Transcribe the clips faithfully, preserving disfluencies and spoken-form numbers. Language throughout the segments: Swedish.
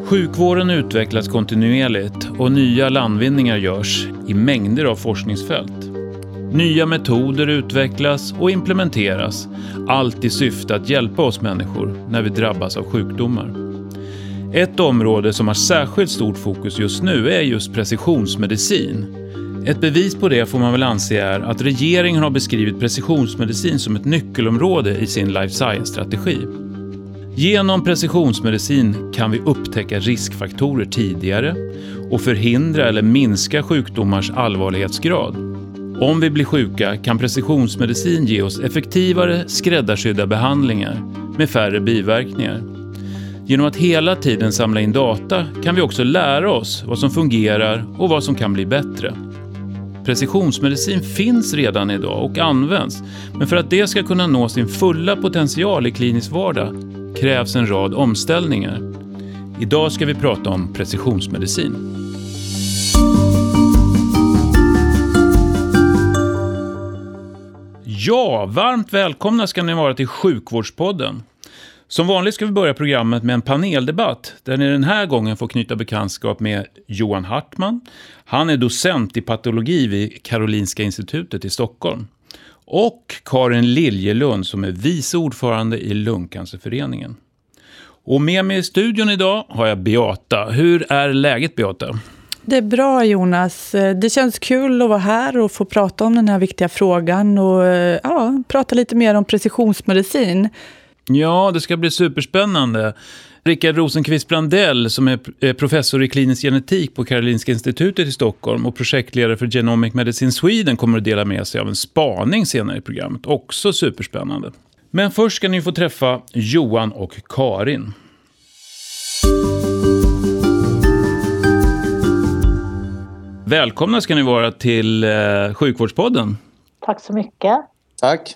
Sjukvården utvecklas kontinuerligt och nya landvinningar görs i mängder av forskningsfält. Nya metoder utvecklas och implementeras, allt i syfte att hjälpa oss människor när vi drabbas av sjukdomar. Ett område som har särskilt stort fokus just nu är just precisionsmedicin. Ett bevis på det får man väl anse är att regeringen har beskrivit precisionsmedicin som ett nyckelområde i sin life science-strategi. Genom precisionsmedicin kan vi upptäcka riskfaktorer tidigare och förhindra eller minska sjukdomars allvarlighetsgrad. Om vi blir sjuka kan precisionsmedicin ge oss effektivare, skräddarsydda behandlingar med färre biverkningar. Genom att hela tiden samla in data kan vi också lära oss vad som fungerar och vad som kan bli bättre. Precisionsmedicin finns redan idag och används, men för att det ska kunna nå sin fulla potential i klinisk vardag krävs en rad omställningar. Idag ska vi prata om precisionsmedicin. Ja, varmt välkomna ska ni vara till Sjukvårdspodden. Som vanligt ska vi börja programmet med en paneldebatt där ni den här gången får knyta bekantskap med Johan Hartman. Han är docent i patologi vid Karolinska institutet i Stockholm. Och Karin Liljelund som är vice ordförande i Lungcancerföreningen. Och med mig i studion idag har jag Beata. Hur är läget, Beata? Det är bra, Jonas. Det känns kul att vara här och få prata om den här viktiga frågan och ja, prata lite mer om precisionsmedicin. Ja, det ska bli superspännande. Rickard Rosenqvist Brandell som är professor i klinisk genetik på Karolinska institutet i Stockholm och projektledare för Genomic Medicine Sweden kommer att dela med sig av en spaning senare i programmet. Också superspännande. Men först ska ni få träffa Johan och Karin. Välkomna ska ni vara till eh, Sjukvårdspodden. Tack så mycket. Tack.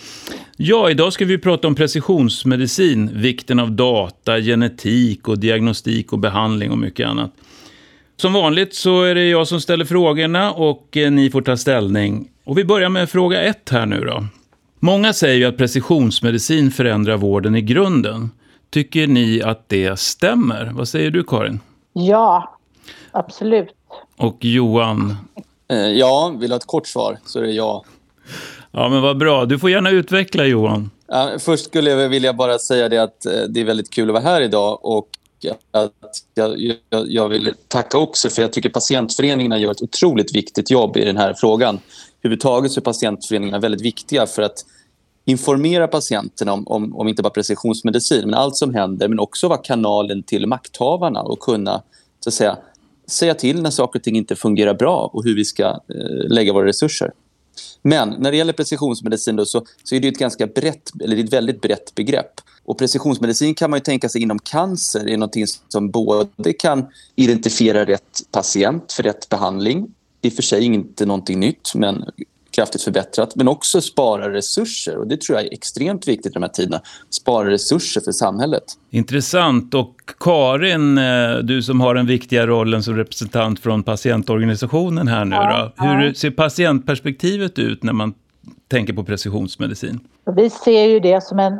Ja, idag ska vi prata om precisionsmedicin, vikten av data, genetik och diagnostik och behandling och mycket annat. Som vanligt så är det jag som ställer frågorna och eh, ni får ta ställning. Och vi börjar med fråga ett här nu då. Många säger ju att precisionsmedicin förändrar vården i grunden. Tycker ni att det stämmer? Vad säger du, Karin? Ja, absolut. Och Johan? Ja, vill ha ett kort svar så är det ja. Ja, men vad bra. Du får gärna utveckla, Johan. Ja, först skulle jag vilja bara säga det att det är väldigt kul att vara här idag och att jag, jag, jag vill tacka också för jag tycker patientföreningarna gör ett otroligt viktigt jobb i den här frågan. Överhuvudtaget så är patientföreningarna väldigt viktiga för att informera patienterna om, om, om inte bara precisionsmedicin men allt som händer men också vara kanalen till makthavarna och kunna så att säga, säga till när saker och ting inte fungerar bra och hur vi ska eh, lägga våra resurser. Men när det gäller precisionsmedicin då, så, så är det ett ganska brett, eller ett väldigt brett begrepp. Och precisionsmedicin kan man ju tänka sig inom cancer. Det är någonting som både kan identifiera rätt patient för rätt behandling. I och för sig inte någonting nytt men kraftigt förbättrat. Men också spara resurser och det tror jag är extremt viktigt i de här tiderna. Spara resurser för samhället. Intressant. Och Karin, du som har den viktiga rollen som representant från patientorganisationen här nu ja, då. Hur ja. ser patientperspektivet ut när man tänker på precisionsmedicin? Vi ser ju det som en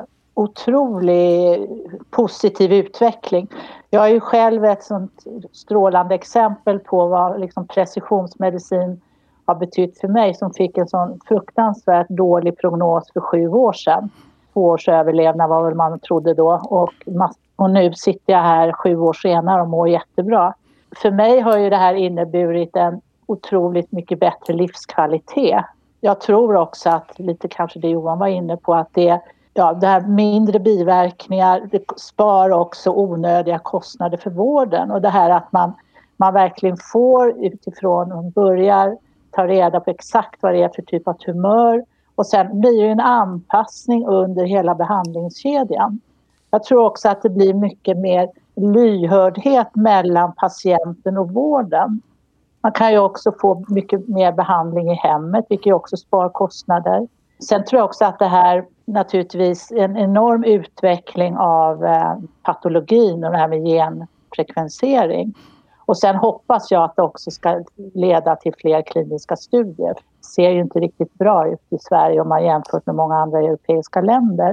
otrolig positiv utveckling. Jag är ju själv ett sånt strålande exempel på vad liksom precisionsmedicin har betytt för mig som fick en sån fruktansvärt dålig prognos för sju år sedan. Två års överlevnad var väl man trodde då och, och nu sitter jag här sju år senare och mår jättebra. För mig har ju det här inneburit en otroligt mycket bättre livskvalitet. Jag tror också att lite kanske det Johan var inne på att det, ja, det här mindre biverkningar det spar också onödiga kostnader för vården och det här att man, man verkligen får utifrån och börjar ta reda på exakt vad det är för typ av tumör. Och sen blir det en anpassning under hela behandlingskedjan. Jag tror också att det blir mycket mer lyhördhet mellan patienten och vården. Man kan ju också få mycket mer behandling i hemmet, vilket också spar kostnader. Sen tror jag också att det här naturligtvis är en enorm utveckling av patologin och det här med genfrekvensering. Och sen hoppas jag att det också ska leda till fler kliniska studier. Det ser ju inte riktigt bra ut i Sverige om man jämfört med många andra europeiska länder.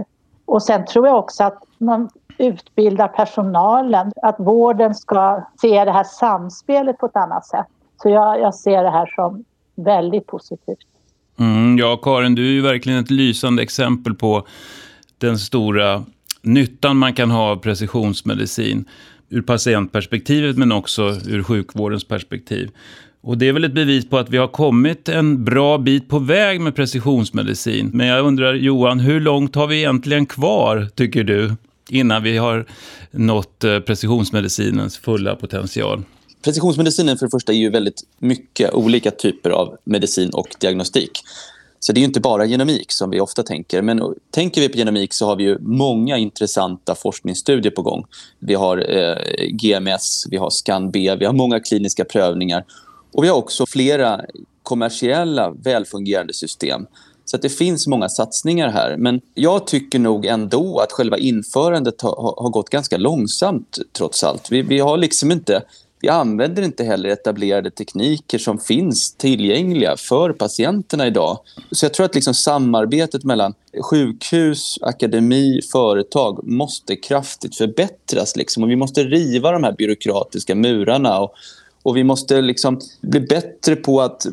Och sen tror jag också att man utbildar personalen, att vården ska se det här samspelet på ett annat sätt. Så jag, jag ser det här som väldigt positivt. Mm, ja, Karin, du är ju verkligen ett lysande exempel på den stora nyttan man kan ha av precisionsmedicin ur patientperspektivet men också ur sjukvårdens perspektiv. Och det är väl ett bevis på att vi har kommit en bra bit på väg med precisionsmedicin. Men jag undrar, Johan, hur långt har vi egentligen kvar, tycker du, innan vi har nått precisionsmedicinens fulla potential? Precisionsmedicinen för det första är ju väldigt mycket olika typer av medicin och diagnostik. Så det är ju inte bara genomik som vi ofta tänker. Men tänker vi på genomik så har vi ju många intressanta forskningsstudier på gång. Vi har eh, G M S, vi har ScanB, vi har många kliniska prövningar. Och vi har också flera kommersiella välfungerande system. Så att det finns många satsningar här. Men jag tycker nog ändå att själva införandet har, har gått ganska långsamt trots allt. Vi, vi har liksom inte... Vi använder inte heller etablerade tekniker som finns tillgängliga för patienterna idag. Så jag tror att liksom samarbetet mellan sjukhus, akademi, företag måste kraftigt förbättras. Liksom. Och vi måste riva de här byråkratiska murarna och, och vi måste liksom bli bättre på att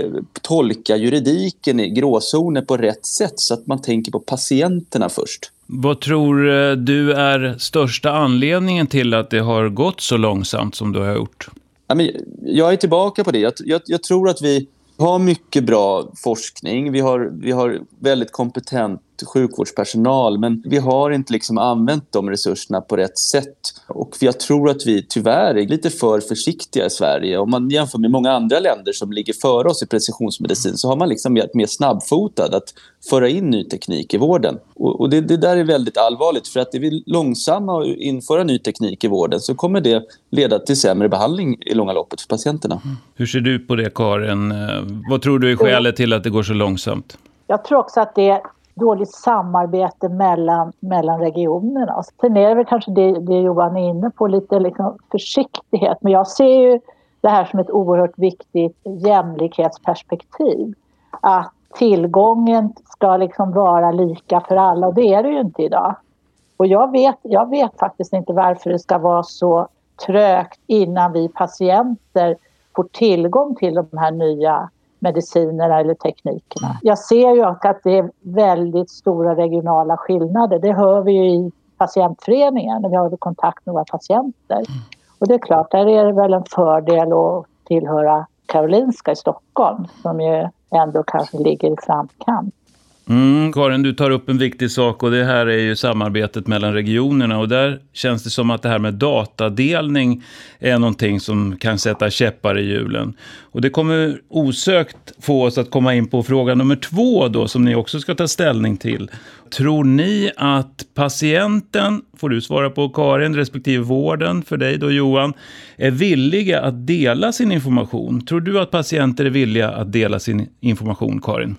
tolka juridiken i gråzoner på rätt sätt så att man tänker på patienterna först. Vad tror du är största anledningen till att det har gått så långsamt som du har gjort? Ja, men jag är tillbaka på det. Jag, jag, jag tror att vi har mycket bra forskning. Vi har, vi har väldigt kompetent sjukvårdspersonal, men vi har inte liksom använt de resurserna på rätt sätt. Och jag tror att vi tyvärr är lite för försiktiga i Sverige. Om man jämför med många andra länder som ligger före oss i precisionsmedicin så har man liksom varit mer snabbfotad att föra in ny teknik i vården. Och, och det, det där är väldigt allvarligt, för att är vi långsamma att införa ny teknik i vården så kommer det leda till sämre behandling i långa loppet för patienterna. Mm. Hur ser du på det, Karin? Vad tror du är skälet till att det går så långsamt? Jag tror också att det är dåligt samarbete mellan, mellan regionerna. Sen är det väl kanske det, det Johan är inne på, lite liksom försiktighet. Men jag ser ju det här som ett oerhört viktigt jämlikhetsperspektiv. Att tillgången ska liksom vara lika för alla, och det är det ju inte idag. Och jag vet, jag vet faktiskt inte varför det ska vara så trögt innan vi patienter får tillgång till de här nya medicinerna eller teknikerna. Jag ser ju att det är väldigt stora regionala skillnader. Det hör vi ju i patientföreningen när vi har kontakt med våra patienter. Och det är klart, där är det väl en fördel att tillhöra Karolinska i Stockholm som ju ändå kanske ligger i framkant. Mm, Karin, du tar upp en viktig sak, och det här är ju samarbetet mellan regionerna, och där känns det som att det här med datadelning är någonting som kan sätta käppar i hjulen. Och det kommer osökt få oss att komma in på fråga nummer två då, som ni också ska ta ställning till. Tror ni att patienten, får du svara på Karin, respektive vården för dig då Johan, är villiga att dela sin information? Tror du att patienter är villiga att dela sin information, Karin?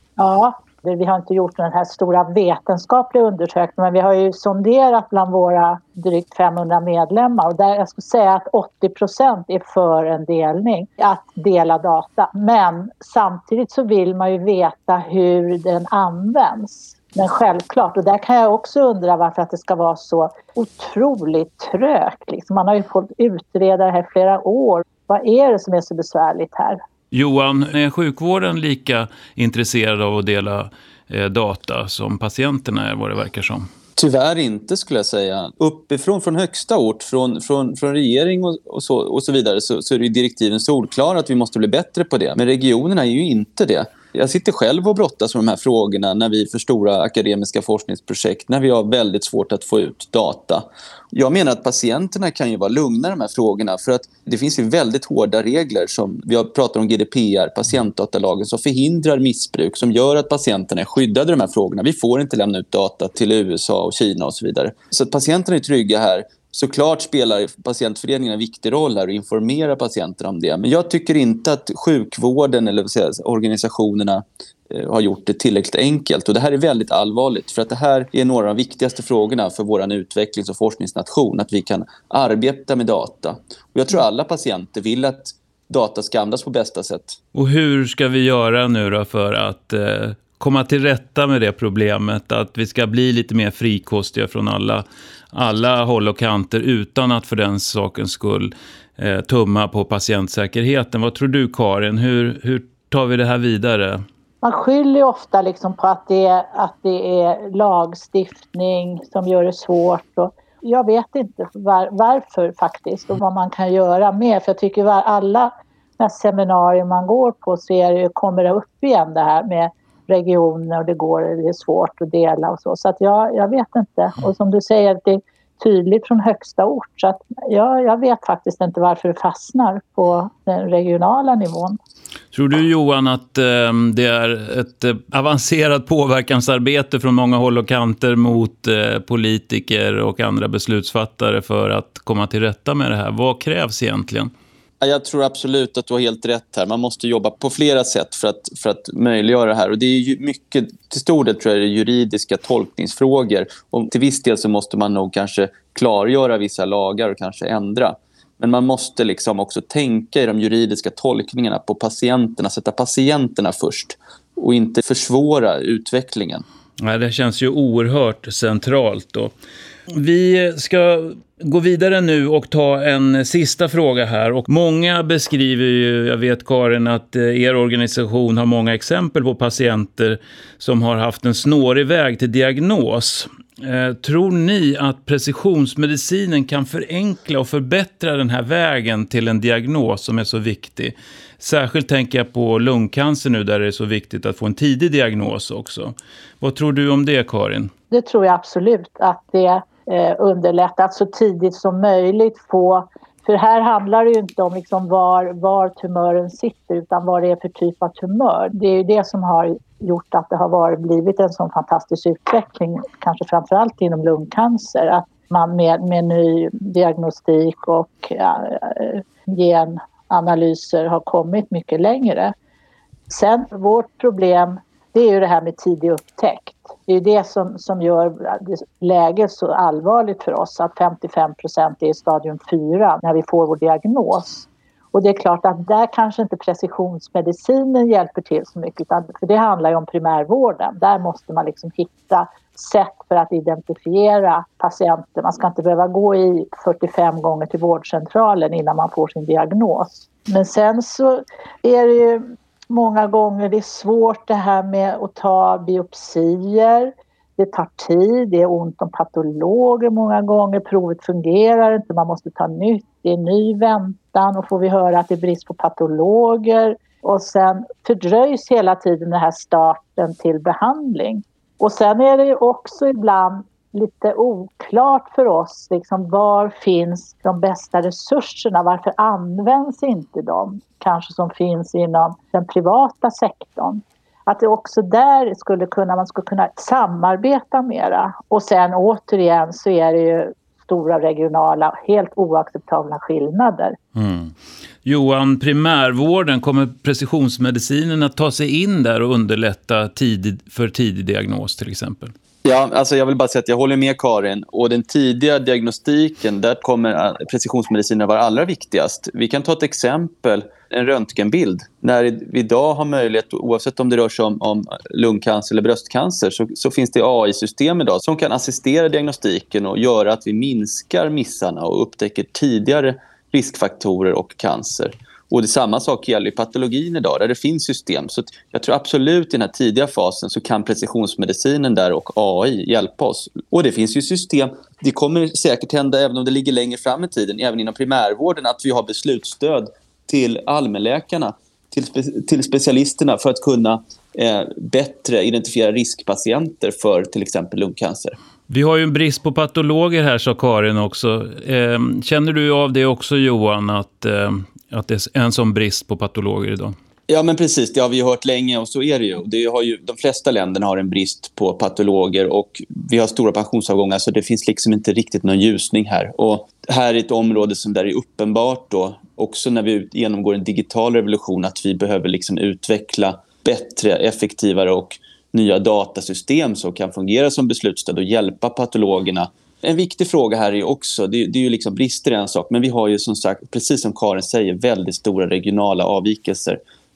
Ja. Vi har inte gjort den här stora vetenskapliga undersökningen, men vi har ju sonderat bland våra drygt femhundra medlemmar, och där jag skulle säga att åttio procent är för en delning, att dela data. Men samtidigt så vill man ju veta hur den används. Men självklart, och där kan jag också undra varför att det ska vara så otroligt trögt. Liksom. Man har ju fått utreda det här flera år. Vad är det som är så besvärligt här? Johan, är sjukvården lika intresserad av att dela eh, data som patienterna är, vad det verkar som? Tyvärr inte, skulle jag säga. Uppifrån, från högsta ort, från, från, från regering och, och, så, och så vidare, så, så är det direktiven solklara att vi måste bli bättre på det. Men regionerna är ju inte det. Jag sitter själv och brottas med de här frågorna när vi för stora akademiska forskningsprojekt, när vi har väldigt svårt att få ut data. Jag menar att patienterna kan ju vara lugna i de här frågorna, för att det finns ju väldigt hårda regler som, vi har pratat om G D P R, patientdatalagen, som förhindrar missbruk, som gör att patienterna är skyddade i de här frågorna. Vi får inte lämna ut data till U S A och Kina och så vidare. Så att patienterna är trygga här. Såklart spelar patientföreningen en viktig roll här och informerar patienterna om det. Men jag tycker inte att sjukvården eller vad säga, organisationerna eh, har gjort det tillräckligt enkelt. Och det här är väldigt allvarligt, för att det här är några av de viktigaste frågorna för vår utvecklings- och forskningsnation. Att vi kan arbeta med data. Och jag tror alla patienter vill att data ska användas på bästa sätt. Och hur ska vi göra nu då för att eh, komma till rätta med det problemet, att vi ska bli lite mer frikostiga från alla, alla håll och kanter utan att för den sakens skull eh, tumma på patientsäkerheten. Vad tror du, Karin? Hur, hur tar vi det här vidare? Man skyller ju ofta liksom på att det, är, att det är lagstiftning som gör det svårt. Och jag vet inte var, varför faktiskt och vad man kan göra mer. För jag tycker att alla seminarier man går på så är det, kommer det upp igen det här med regioner och det går, det är svårt att dela och så. Så att jag, jag vet inte. Och som du säger, det är tydligt från högsta ort. Så att jag, jag vet faktiskt inte varför det fastnar på den regionala nivån. Tror du, Johan, att eh, det är ett eh, avancerat påverkansarbete från många håll och kanter mot eh, politiker och andra beslutsfattare för att komma till rätta med det här? Vad krävs egentligen? Jag tror absolut att du har helt rätt här. Man måste jobba på flera sätt för att, för att möjliggöra det här. Och det är ju mycket, till stor del tror jag, det är juridiska tolkningsfrågor. Och till viss del så måste man nog kanske klargöra vissa lagar och kanske ändra. Men man måste liksom också tänka i de juridiska tolkningarna på patienterna, sätta patienterna först och inte försvåra utvecklingen. Ja, det känns ju oerhört centralt då. Vi ska gå vidare nu och ta en sista fråga här. Och många beskriver ju, jag vet Karin, att er organisation har många exempel på patienter som har haft en snårig väg till diagnos. Eh, tror ni att precisionsmedicinen kan förenkla och förbättra den här vägen till en diagnos som är så viktig? Särskilt tänker jag på lungcancer nu där det är så viktigt att få en tidig diagnos också. Vad tror du om det, Karin? Det tror jag absolut att det eh, underlättar att så tidigt som möjligt få. För här handlar det ju inte om liksom var, var tumören sitter utan vad det är för typ av tumör. Det är ju det som har gjort att det har varit, blivit en sån fantastisk utveckling, kanske framförallt inom lungcancer. Att man med, med ny diagnostik och ja, genanalyser har kommit mycket längre. Sen vårt problem, det är ju det här med tidig upptäckt. Det är det som, som gör läget så allvarligt för oss, att femtiofem procent är i stadium fyra när vi får vår diagnos. Och det är klart att där kanske inte precisionsmedicinen hjälper till så mycket, utan, för det handlar ju om primärvården. Där måste man liksom hitta sätt för att identifiera patienter. Man ska inte behöva gå i fyrtiofem gånger till vårdcentralen innan man får sin diagnos. Men sen så är det ju många gånger det är svårt det här med att ta biopsier. Det tar tid, det är ont om patologer många gånger, provet fungerar inte, man måste ta nytt, det är ny väntan och får vi höra att det är brist på patologer. Och sen fördröjs hela tiden den här starten till behandling. Och sen är det ju också ibland lite oklart för oss, liksom, var finns de bästa resurserna, varför används inte de kanske som finns inom den privata sektorn. Att det också där skulle kunna, man skulle kunna samarbeta mera. Och sen återigen så är det ju stora regionala, helt oacceptabla skillnader. Mm. Johan, primärvården, kommer precisionsmedicinen att ta sig in där och underlätta tidig, för tidig diagnos till exempel? Ja, alltså jag vill bara säga att jag håller med Karin. Och den tidiga diagnostiken, där kommer precisionsmedicinen vara allra viktigast. Vi kan ta ett exempel, en röntgenbild. När vi idag har möjlighet, oavsett om det rör sig om, om lungcancer eller bröstcancer, så, så finns det A I-system idag som kan assistera diagnostiken och göra att vi minskar missarna och upptäcker tidigare riskfaktorer och cancer. Och det samma sak gäller i patologin idag där det finns system. Så jag tror absolut i den här tidiga fasen så kan precisionsmedicinen där och A I hjälpa oss. Och det finns ju system, det kommer säkert hända även om det ligger längre fram i tiden, även inom primärvården, att vi har beslutsstöd till allmänläkarna, till, spe- till specialisterna för att kunna eh, bättre identifiera riskpatienter för till exempel lungcancer. Vi har ju en brist på patologer här, sa Karin också. Eh, känner du av det också, Johan, att, eh, att det är en sån brist på patologer idag? Ja, men precis. Det har vi hört länge och så är det ju. Det har ju de flesta länderna har en brist på patologer och vi har stora pensionsavgångar så det finns liksom inte riktigt någon ljusning här. Och här är ett område som där är uppenbart då, också när vi genomgår en digital revolution, att vi behöver liksom utveckla bättre, effektivare och nya datasystem som kan fungera som beslutsstöd och hjälpa patologerna. En viktig fråga här är också, det, det är ju liksom brister i en sak, men vi har ju som sagt, precis som Karin säger, väldigt stora regionala avvikelser.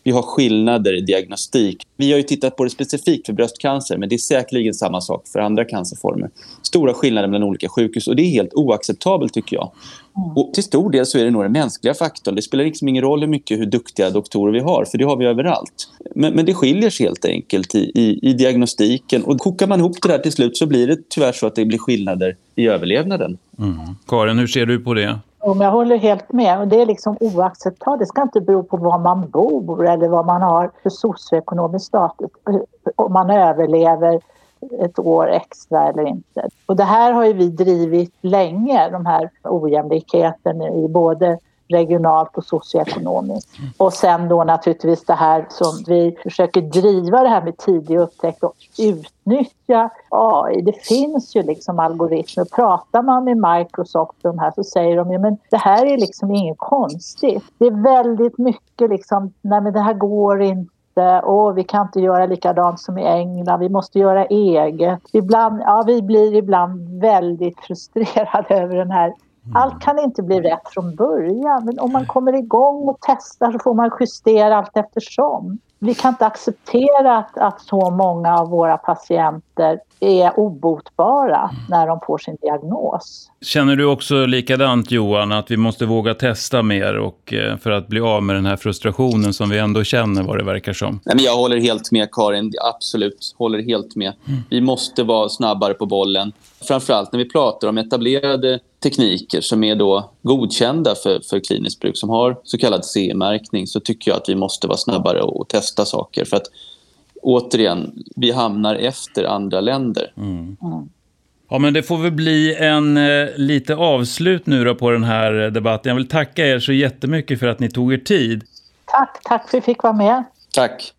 Vi har skillnader i diagnostik. Vi har ju tittat på det specifikt för bröstcancer, men det är säkerligen samma sak för andra cancerformer. Stora skillnader mellan olika sjukhus, och det är helt oacceptabelt tycker jag. Och till stor del så är det nog den mänskliga faktorn. Det spelar liksom ingen roll hur mycket hur duktiga doktorer vi har, för det har vi överallt. Men, men det skiljer sig helt enkelt i, i, i diagnostiken. Och kokar man ihop det där till slut så blir det tyvärr så att det blir skillnader i överlevnaden. Mm. Karin, hur ser du på det? Om jag håller helt med. Och det är liksom oacceptabelt. Det ska inte bero på var man bor eller vad man har för socioekonomisk status. Om man överlever ett år extra eller inte. Och det här har ju vi drivit länge, de här ojämlikheten i både regionalt och socioekonomiskt. Och sen då naturligtvis det här som vi försöker driva, det här med tidig upptäckt och utnyttja A I. Det finns ju liksom algoritmer. Pratar man med Microsoft och de här så säger de ju, men det här är liksom inget konstigt. Det är väldigt mycket liksom, nej men det här går inte. Och vi kan inte göra likadant som i England, vi måste göra eget. Ibland, ja, vi blir ibland väldigt frustrerade över den här. Allt kan inte bli rätt från början, men om man kommer igång och testar så får man justera allt eftersom. Vi kan inte acceptera att, att så många av våra patienter är obotbara när de får sin diagnos. Känner du också likadant, Johan, att vi måste våga testa mer och, för att bli av med den här frustrationen som vi ändå känner, vad det verkar som? Nej, men jag håller helt med Karin, absolut, håller helt med. Mm. Vi måste vara snabbare på bollen. Framförallt när vi pratar om etablerade tekniker som är då godkända för, för kliniskt bruk, som har så kallad C E-märkning, så tycker jag att vi måste vara snabbare och testa saker. För att återigen, vi hamnar efter andra länder. Mm. Mm. Ja, men det får väl bli en eh, lite avslut nu då på den här debatten. Jag vill tacka er så jättemycket för att ni tog er tid. Tack, tack för att vi fick vara med. Tack.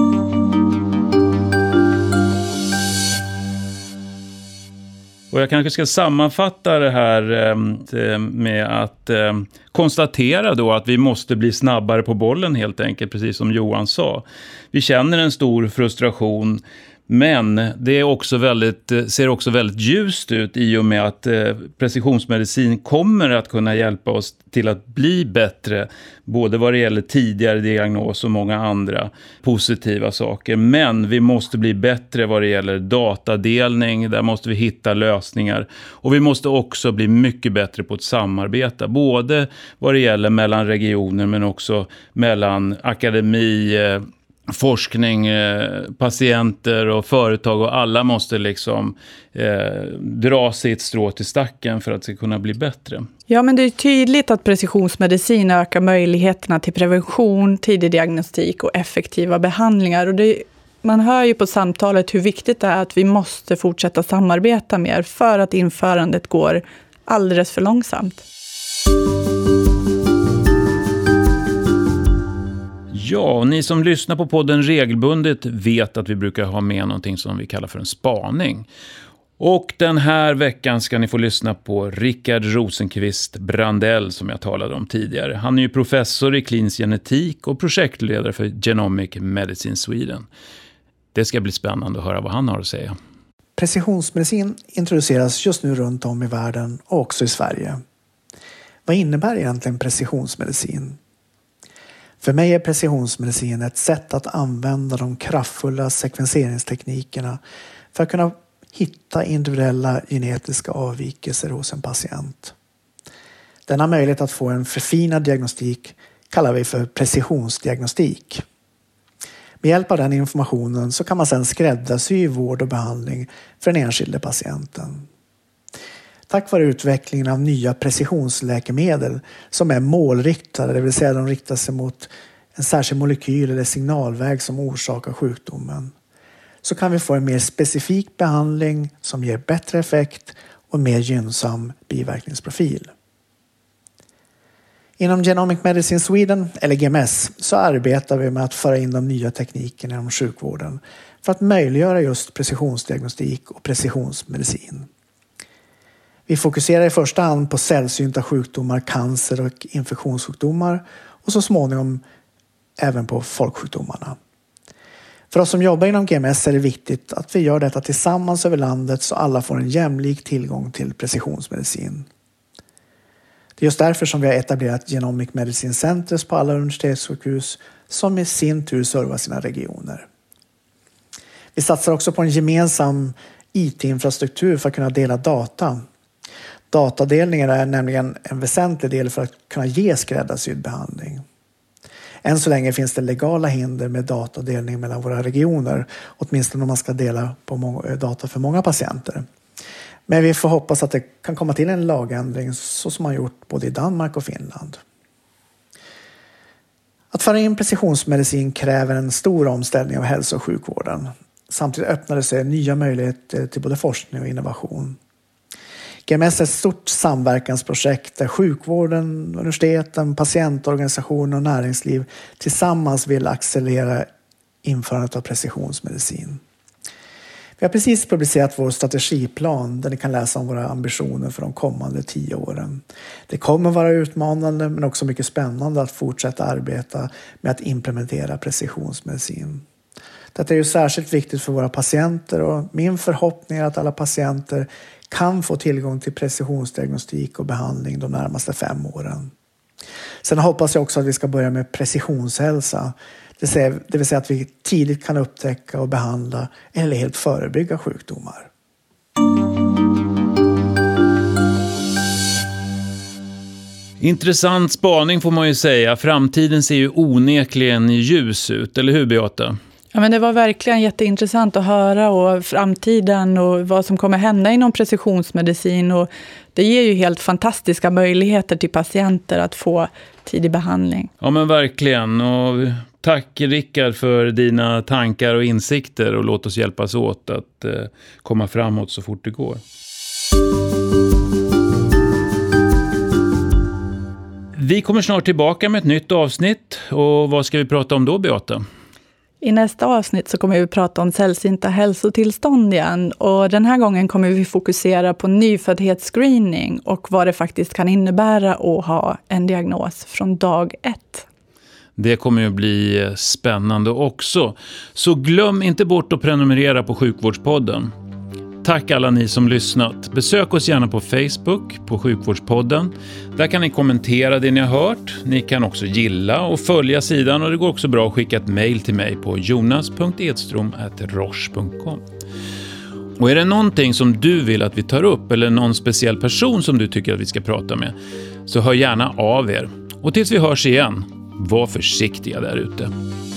Och jag kanske ska sammanfatta det här eh, med att eh, konstatera då att vi måste bli snabbare på bollen helt enkelt, precis som Johan sa. Vi känner en stor frustration, men det är också väldigt, ser också väldigt ljust ut i och med att eh, precisionsmedicin kommer att kunna hjälpa oss till att bli bättre, både vad det gäller tidigare diagnos och många andra positiva saker. Men vi måste bli bättre vad det gäller datadelning, där måste vi hitta lösningar. Och vi måste också bli mycket bättre på att samarbeta, både vad det gäller mellan regioner men också mellan akademi, eh, forskning, eh, patienter och företag, och alla måste liksom eh, dra sitt strå till stacken för att det ska kunna bli bättre. Ja, men det är tydligt att precisionsmedicin ökar möjligheterna till prevention, tidig diagnostik och effektiva behandlingar. Och det, man hör ju på samtalet hur viktigt det är att vi måste fortsätta samarbeta mer för att införandet går alldeles för långsamt. Ja, och ni som lyssnar på podden regelbundet vet att vi brukar ha med någonting som vi kallar för en spaning. Och den här veckan ska ni få lyssna på Rickard Rosenqvist Brandell som jag talade om tidigare. Han är ju professor i klinisk genetik och projektledare för Genomic Medicine Sweden. Det ska bli spännande att höra vad han har att säga. Precisionsmedicin introduceras just nu runt om i världen och också i Sverige. Vad innebär egentligen precisionsmedicin? För mig är precisionsmedicin ett sätt att använda de kraftfulla sekvenseringsteknikerna för att kunna hitta individuella genetiska avvikelser hos en patient. Denna möjlighet att få en förfinad diagnostik kallar vi för precisionsdiagnostik. Med hjälp av den informationen så kan man sedan skräddarsy vård och behandling för den enskilde patienten. Tack vare utvecklingen av nya precisionsläkemedel som är målriktade, det vill säga de riktar sig mot en särskild molekyl eller signalväg som orsakar sjukdomen, så kan vi få en mer specifik behandling som ger bättre effekt och en mer gynnsam biverkningsprofil. Inom Genomic Medicine Sweden, eller G M S, så arbetar vi med att föra in de nya teknikerna inom sjukvården för att möjliggöra just precisionsdiagnostik och precisionsmedicin. Vi fokuserar i första hand på sällsynta sjukdomar, cancer och infektionssjukdomar och så småningom även på folksjukdomarna. För oss som jobbar inom G M S är det viktigt att vi gör detta tillsammans över landet så alla får en jämlik tillgång till precisionsmedicin. Det är just därför som vi har etablerat Genomic Medicine Centers på alla universitetssjukhus som i sin tur servar sina regioner. Vi satsar också på en gemensam I T-infrastruktur för att kunna dela data. Datadelningen är nämligen en väsentlig del för att kunna ge skräddarsydd behandling. Än så länge finns det legala hinder med datadelning mellan våra regioner, åtminstone om man ska dela på många, data för många patienter. Men vi får hoppas att det kan komma till en lagändring så som man gjort både i Danmark och Finland. Att föra in precisionsmedicin kräver en stor omställning av hälso- och sjukvården. Samtidigt öppnar det sig nya möjligheter till både forskning och innovation. G M S är ett stort samverkansprojekt där sjukvården, universiteten, patientorganisationer och näringsliv tillsammans vill accelerera införandet av precisionsmedicin. Vi har precis publicerat vår strategiplan där ni kan läsa om våra ambitioner för de kommande tio åren. Det kommer vara utmanande men också mycket spännande att fortsätta arbeta med att implementera precisionsmedicin. Detta är ju särskilt viktigt för våra patienter och min förhoppning är att alla patienter kan få tillgång till precisionsdiagnostik och behandling de närmaste fem åren. Sen hoppas jag också att vi ska börja med precisionshälsa. Det vill säga att vi tidigt kan upptäcka och behandla eller helt förebygga sjukdomar. Intressant spaning får man ju säga. Framtiden ser ju onekligen ljus ut, eller hur Beata? Ja, men det var verkligen jätteintressant att höra och framtiden och vad som kommer hända inom precisionsmedicin. Och det ger ju helt fantastiska möjligheter till patienter att få tidig behandling. Ja men verkligen. Och tack Rickard för dina tankar och insikter och låt oss hjälpas åt att eh, komma framåt så fort det går. Vi kommer snart tillbaka med ett nytt avsnitt och vad ska vi prata om då Beata? I nästa avsnitt så kommer vi prata om sällsynta hälsotillstånd igen och den här gången kommer vi fokusera på nyföddhetsscreening och vad det faktiskt kan innebära att ha en diagnos från dag ett. Det kommer ju bli spännande också. Så glöm inte bort att prenumerera på Sjukvårdspodden. Tack alla ni som lyssnat. Besök oss gärna på Facebook, på Sjukvårdspodden. Där kan ni kommentera det ni har hört. Ni kan också gilla och följa sidan och det går också bra att skicka ett mejl till mig på jonas punkt edström at roche punkt com. Och är det någonting som du vill att vi tar upp eller någon speciell person som du tycker att vi ska prata med så hör gärna av er. Och tills vi hörs igen, var försiktiga där ute.